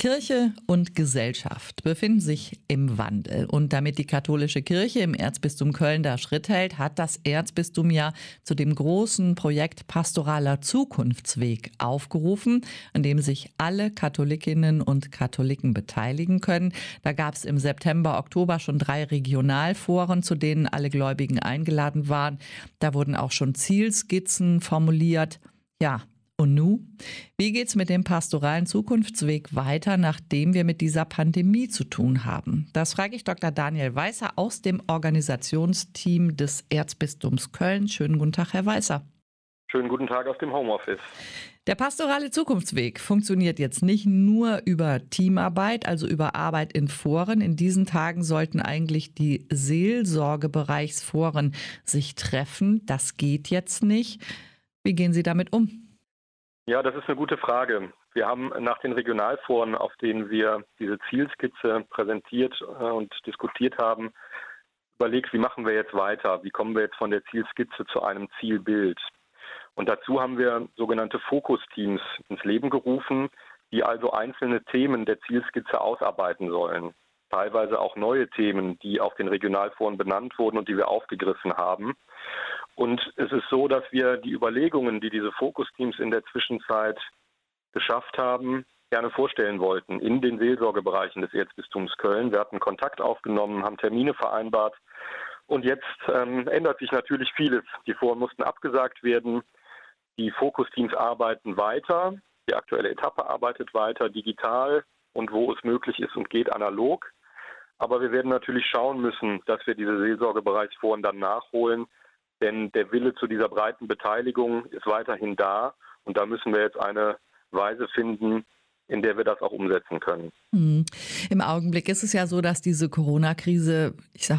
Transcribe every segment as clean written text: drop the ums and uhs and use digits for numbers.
Kirche und Gesellschaft befinden sich im Wandel. Und damit die katholische Kirche im Erzbistum Köln da Schritt hält, hat das Erzbistum ja zu dem großen Projekt Pastoraler Zukunftsweg aufgerufen, an dem sich alle Katholikinnen und Katholiken beteiligen können. Da gab es im September, Oktober schon 3 Regionalforen, zu denen alle Gläubigen eingeladen waren. Da wurden auch schon Zielskizzen formuliert. Ja, und nun? Wie geht's mit dem pastoralen Zukunftsweg weiter, nachdem wir mit dieser Pandemie zu tun haben? Das frage ich Dr. Daniel Weißer aus dem Organisationsteam des Erzbistums Köln. Schönen guten Tag, Herr Weißer. Schönen guten Tag aus dem Homeoffice. Der pastorale Zukunftsweg funktioniert jetzt nicht nur über Teamarbeit, also über Arbeit in Foren. In diesen Tagen sollten eigentlich die Seelsorgebereichsforen sich treffen. Das geht jetzt nicht. Wie gehen Sie damit um? Ja, das ist eine gute Frage. Wir haben nach den Regionalforen, auf denen wir diese Zielskizze präsentiert und diskutiert haben, überlegt, wie machen wir jetzt weiter? Wie kommen wir jetzt von der Zielskizze zu einem Zielbild? Und dazu haben wir sogenannte Fokusteams ins Leben gerufen, die also einzelne Themen der Zielskizze ausarbeiten sollen. Teilweise auch neue Themen, die auf den Regionalforen benannt wurden und die wir aufgegriffen haben. Und es ist so, dass wir die Überlegungen, die diese Fokusteams in der Zwischenzeit geschafft haben, gerne vorstellen wollten in den Seelsorgebereichen des Erzbistums Köln. Wir hatten Kontakt aufgenommen, haben Termine vereinbart und jetzt ändert sich natürlich vieles. Die Foren mussten abgesagt werden, die Fokusteams arbeiten weiter, die aktuelle Etappe arbeitet weiter digital und wo es möglich ist und geht analog. Aber wir werden natürlich schauen müssen, dass wir diese Seelsorgebereichsforen dann nachholen, denn der Wille zu dieser breiten Beteiligung ist weiterhin da und da müssen wir jetzt eine Weise finden, in der wir das auch umsetzen können. Im Augenblick ist es ja so, dass diese Corona-Krise,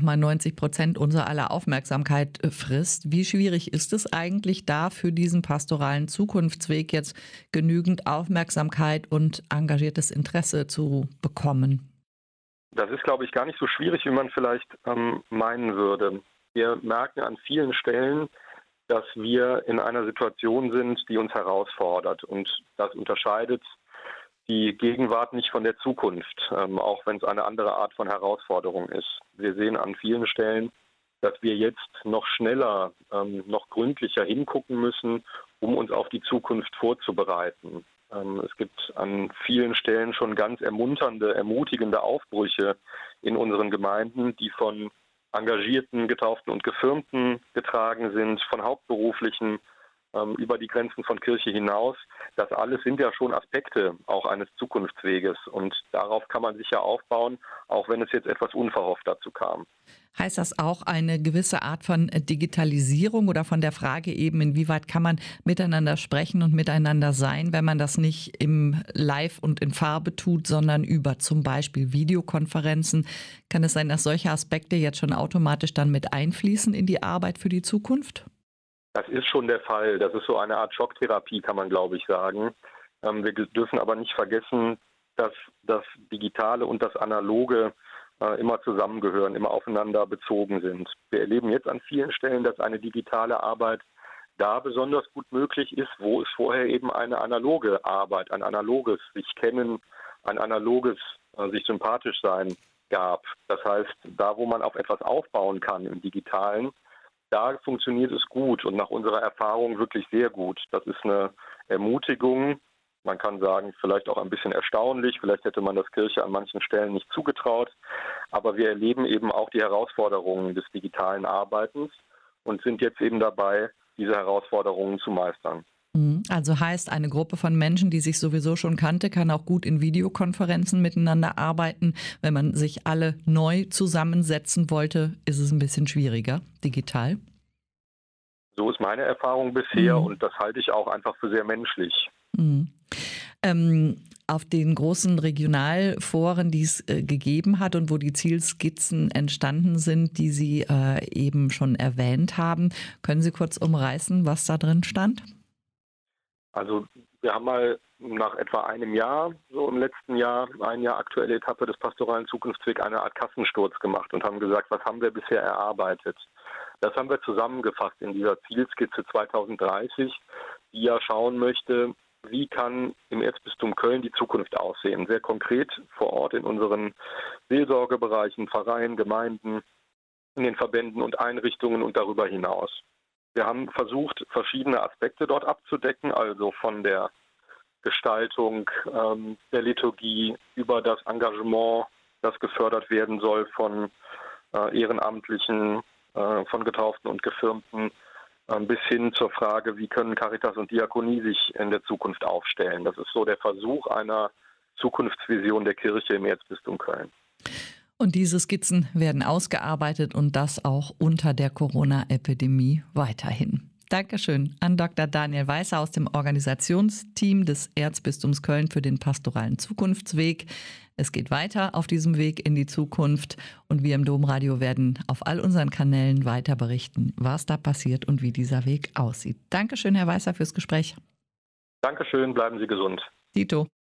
90% unserer aller Aufmerksamkeit frisst. Wie schwierig ist es eigentlich da für diesen pastoralen Zukunftsweg jetzt genügend Aufmerksamkeit und engagiertes Interesse zu bekommen? Das ist, glaube ich, gar nicht so schwierig, wie man vielleicht meinen würde. Wir merken an vielen Stellen, dass wir in einer Situation sind, die uns herausfordert. Und das unterscheidet die Gegenwart nicht von der Zukunft, auch wenn es eine andere Art von Herausforderung ist. Wir sehen an vielen Stellen, dass wir jetzt noch schneller, noch gründlicher hingucken müssen, um uns auf die Zukunft vorzubereiten. Es gibt an vielen Stellen schon ganz ermunternde, ermutigende Aufbrüche in unseren Gemeinden, die von Engagierten, Getauften und Gefirmten getragen sind, von Hauptberuflichen über die Grenzen von Kirche hinaus. Das alles sind ja schon Aspekte auch eines Zukunftsweges und darauf kann man sich ja aufbauen, auch wenn es jetzt etwas unverhofft dazu kam. Heißt das auch eine gewisse Art von Digitalisierung oder von der Frage eben, inwieweit kann man miteinander sprechen und miteinander sein, wenn man das nicht im Live und in Farbe tut, sondern über zum Beispiel Videokonferenzen? Kann es sein, dass solche Aspekte jetzt schon automatisch dann mit einfließen in die Arbeit für die Zukunft? Das ist schon der Fall. Das ist so eine Art Schocktherapie, kann man, glaube ich, sagen. Wir dürfen aber nicht vergessen, dass das Digitale und das Analoge immer zusammengehören, immer aufeinander bezogen sind. Wir erleben jetzt an vielen Stellen, dass eine digitale Arbeit da besonders gut möglich ist, wo es vorher eben eine analoge Arbeit, ein analoges sich kennen, ein analoges sich sympathisch sein gab. Das heißt, da, wo man auf etwas aufbauen kann im Digitalen, da funktioniert es gut und nach unserer Erfahrung wirklich sehr gut. Das ist eine Ermutigung. Man kann sagen, vielleicht auch ein bisschen erstaunlich. Vielleicht hätte man das Kirche an manchen Stellen nicht zugetraut. Aber wir erleben eben auch die Herausforderungen des digitalen Arbeitens und sind jetzt eben dabei, diese Herausforderungen zu meistern. Also heißt, eine Gruppe von Menschen, die sich sowieso schon kannte, kann auch gut in Videokonferenzen miteinander arbeiten. Wenn man sich alle neu zusammensetzen wollte, ist es ein bisschen schwieriger, digital. So ist meine Erfahrung bisher und das halte ich auch einfach für sehr menschlich. Auf den großen Regionalforen, die es gegeben hat und wo die Zielskizzen entstanden sind, die Sie eben schon erwähnt haben, können Sie kurz umreißen, was da drin stand? Also wir haben mal nach etwa einem Jahr, so im letzten Jahr, ein Jahr aktuelle Etappe des pastoralen Zukunftswegs, eine Art Kassensturz gemacht und haben gesagt, was haben wir bisher erarbeitet? Das haben wir zusammengefasst in dieser Zielskizze 2030, die ja schauen möchte, wie kann im Erzbistum Köln die Zukunft aussehen. Sehr konkret vor Ort in unseren Seelsorgebereichen, Pfarreien, Gemeinden, in den Verbänden und Einrichtungen und darüber hinaus. Wir haben versucht, verschiedene Aspekte dort abzudecken, also von der Gestaltung der Liturgie über das Engagement, das gefördert werden soll von Ehrenamtlichen, von Getauften und Gefirmten, bis hin zur Frage, wie können Caritas und Diakonie sich in der Zukunft aufstellen. Das ist so der Versuch einer Zukunftsvision der Kirche im Erzbistum Köln. Und diese Skizzen werden ausgearbeitet und das auch unter der Corona-Epidemie weiterhin. Dankeschön an Dr. Daniel Weißer aus dem Organisationsteam des Erzbistums Köln für den pastoralen Zukunftsweg. Es geht weiter auf diesem Weg in die Zukunft und wir im Domradio werden auf all unseren Kanälen weiter berichten, was da passiert und wie dieser Weg aussieht. Dankeschön, Herr Weißer, fürs Gespräch. Dankeschön, bleiben Sie gesund. Dito.